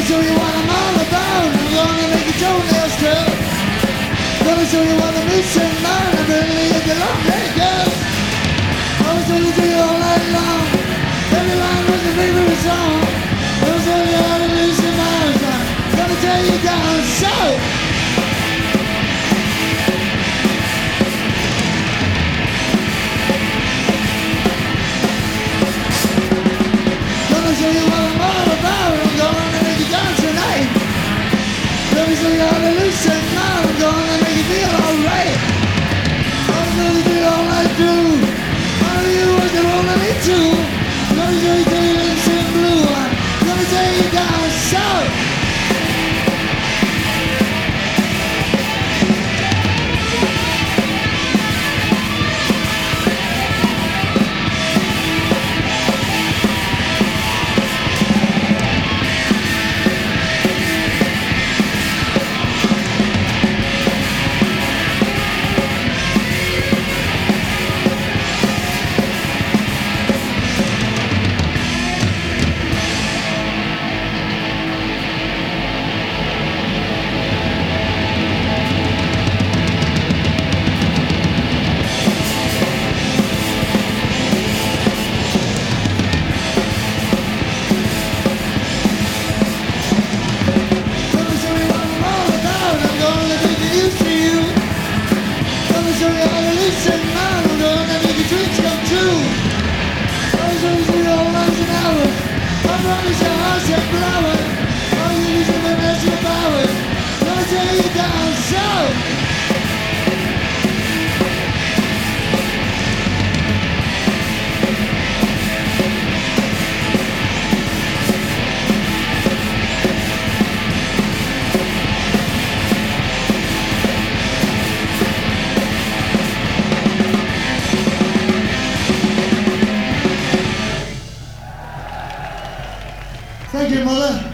show you what I'm all about. I'm gonna make your toenails curl. Gonna show you what I'm missing, man. I'm really into long-haired girls. I'll show you to you all night long. Every line was your favorite song. I'll show you how to lose your mind. I'm gonna tear you down, so gonna show you what I'm all about. I'm gonna make you dance tonight. Let me show you how to loosen now. I'm gonna make you feel alright. I'm gonna do it all night through. All of you was the one of me too. I'm gonna show you till you listen blue. I'm gonna take you down south. Thank you, Mother.